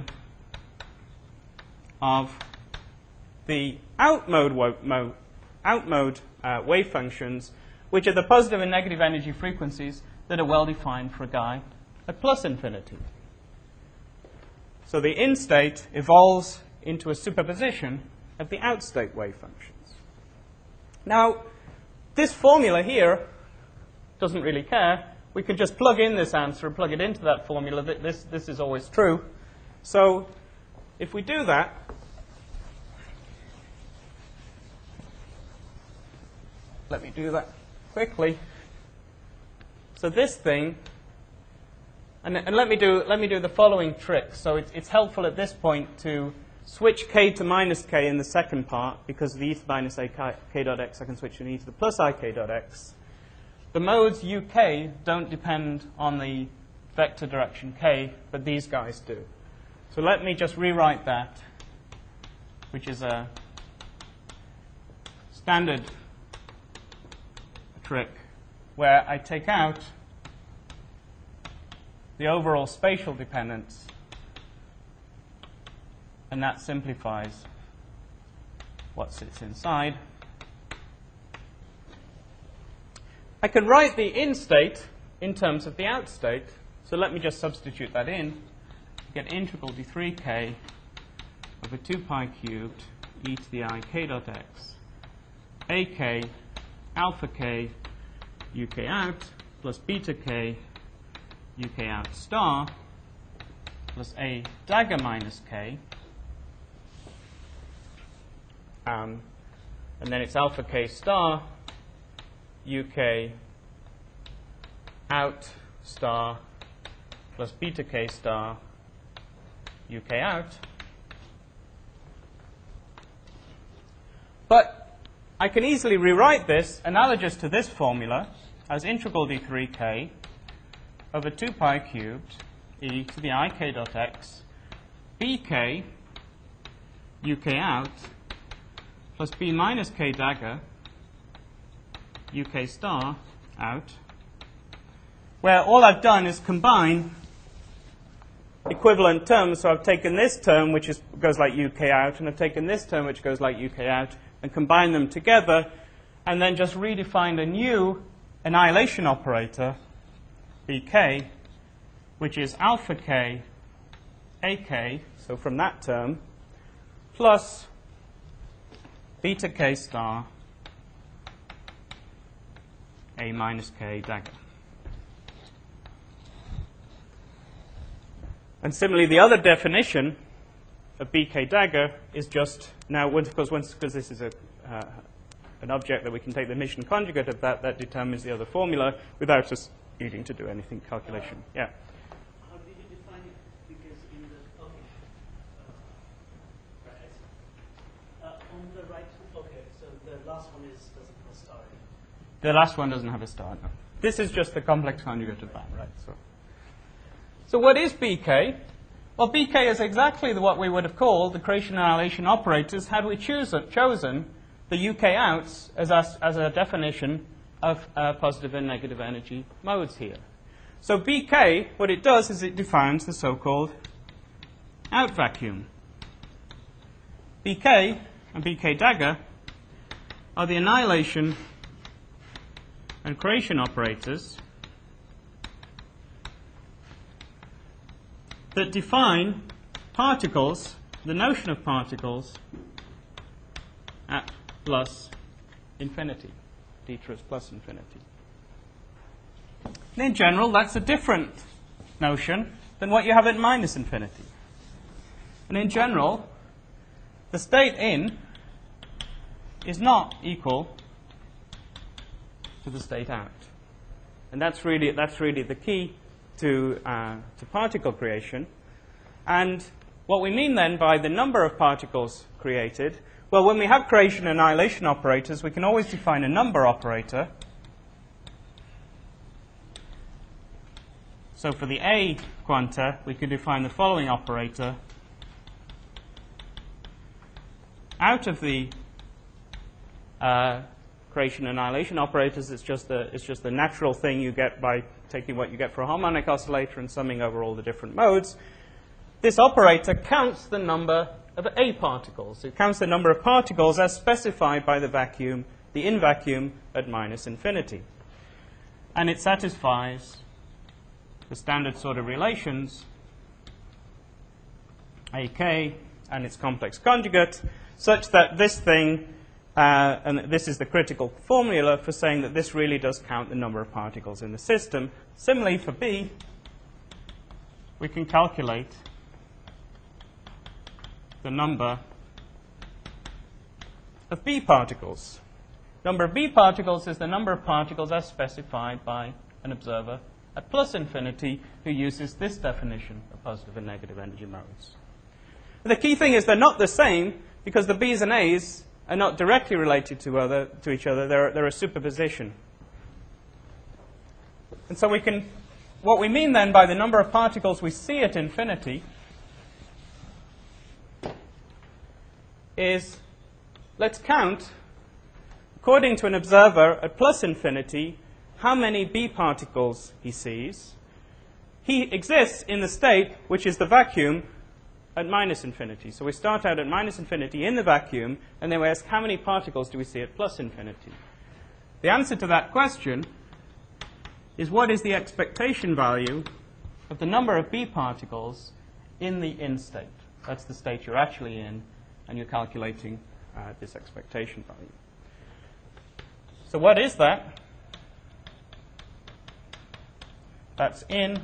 of the out mode wave functions, which are the positive and negative energy frequencies that are well defined for a guy at plus infinity. So the in-state evolves into a superposition of the out-state wave functions. Now, this formula here doesn't really care. We can just plug in this answer and plug it into that formula. This is always true. So if we do that, let me do that quickly. So this thing, and let me do the following trick. So it's helpful at this point to switch k to minus k in the second part, because of the e to the minus a k dot x, I can switch to e to the plus I k dot x. The modes uk don't depend on the vector direction k, but these guys do. So let me just rewrite that, which is a standard trick where I take out the overall spatial dependence, and that simplifies what sits inside. I can write the in-state in terms of the out-state, so let me just substitute that in. Get integral d3k over 2 pi cubed e to the I k dot x ak alpha k uk out plus beta k uk out star plus a dagger minus k, and then it's alpha k star uk out star plus beta k star uk out. But I can easily rewrite this analogous to this formula as integral d3k over 2 pi cubed e to the I k dot x bk uk out plus b minus k dagger uk star out, where all I've done is combine equivalent terms. So I've taken this term, which goes like uk out, and I've taken this term, which goes like uk out, and combined them together, and then just redefined a new annihilation operator, bk, which is alpha k ak, so from that term, plus beta k star a minus k dagger. And similarly, the other definition of bk dagger is just, now, because this is an object that we can take the mission conjugate of that determines the other formula without us needing to do anything calculation. Yeah. How did you define it? Because in the, on the right, okay, so the last one doesn't have a star. The last one doesn't have a star, no. This is just the complex conjugate of that, right? So what is bk? Well, bk is exactly what we would have called the creation annihilation operators had we chosen the uk outs as a definition of positive and negative energy modes here. So bk, what it does is it defines the so-called out vacuum. bk and bk dagger are the annihilation and creation operators that define particles, the notion of particles, at plus infinity, d to its plus infinity. And in general, that's a different notion than what you have at minus infinity. And in general, the state in is not equal to the state out. And that's really the key to particle creation. And what we mean then by the number of particles created, well, when we have creation and annihilation operators, we can always define a number operator. So for the A quanta, we could define the following operator. Out of the creation and annihilation operators, it's just the natural thing you get by taking what you get for a harmonic oscillator and summing over all the different modes. This operator counts the number of A particles. It counts the number of particles as specified by the vacuum, the in vacuum at minus infinity. And it satisfies the standard sort of relations, AK and its complex conjugate, such that this thing, and this is the critical formula for saying that this really does count the number of particles in the system. Similarly, for B, we can calculate the number of B particles. Number of B particles is the number of particles as specified by an observer at plus infinity who uses this definition of positive and negative energy modes. And the key thing is they're not the same because the B's and A's are not directly related to each other. They're a superposition. And so what we mean then by the number of particles we see at infinity is, let's count, according to an observer at plus infinity, how many B particles he sees. He exists in the state which is the vacuum at minus infinity. So we start out at minus infinity in the vacuum, and then we ask how many particles do we see at plus infinity. The answer to that question is what is the expectation value of the number of B particles in the in state. That's the state you're actually in, and you're calculating this expectation value. So what is that? That's in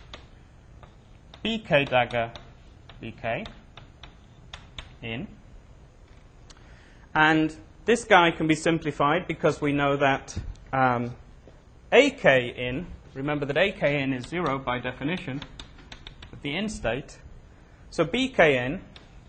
BK dagger BK in. And this guy can be simplified because we know that AK in, remember that AK in is 0 by definition of the in state. So BK in,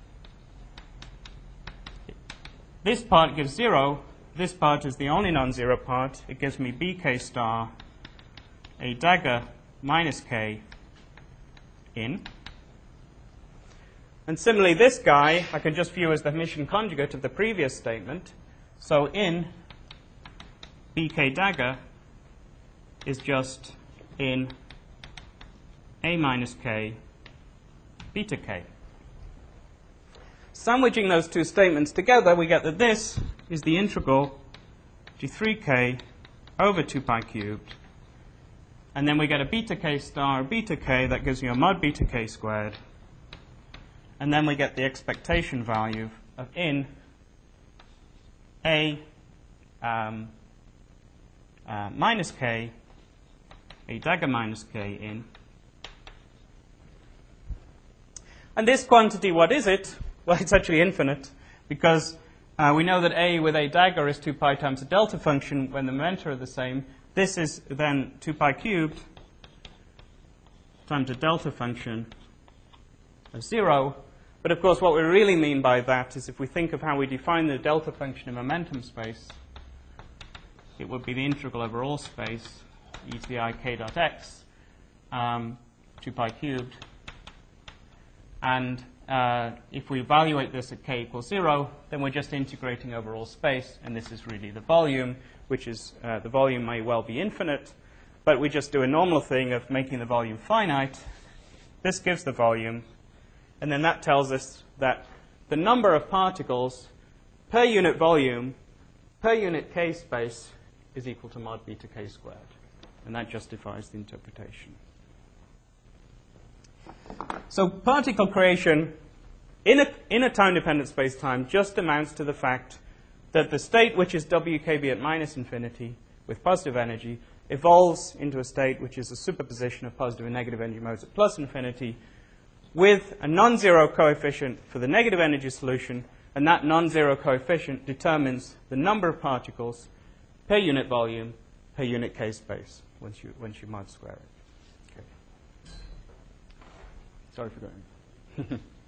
this part gives 0. This part is the only non-zero part. It gives me BK star A dagger minus K in. And similarly, this guy I can just view as the Hermitian conjugate of the previous statement. So in BK dagger is just in A minus K beta K. Sandwiching those two statements together, we get that this is the integral to 3K over 2 pi cubed. And then we get a beta K star beta K that gives you a mod beta K squared. And then we get the expectation value of in A minus K, A dagger minus K in. And this quantity, what is it? Well, it's actually infinite, because we know that A with A dagger is 2 pi times a delta function when the momenta are the same. This is then 2 pi cubed times a delta function of 0. But of course, what we really mean by that is if we think of how we define the delta function in momentum space, it would be the integral over all space, e to the I k dot x, 2 pi cubed. And if we evaluate this at k equals 0, then we're just integrating over all space, and this is really the volume, which is the volume may well be infinite, but we just do a normal thing of making the volume finite. This gives the volume, and then that tells us that the number of particles per unit volume, per unit k space, is equal to mod beta k squared, and that justifies the interpretation. So particle creation in a time-dependent space-time just amounts to the fact that the state which is WKB at minus infinity with positive energy evolves into a state which is a superposition of positive and negative energy modes at plus infinity with a non-zero coefficient for the negative energy solution And that non-zero coefficient determines the number of particles per unit volume per unit k-space once you mod square it. Okay. Sorry for going.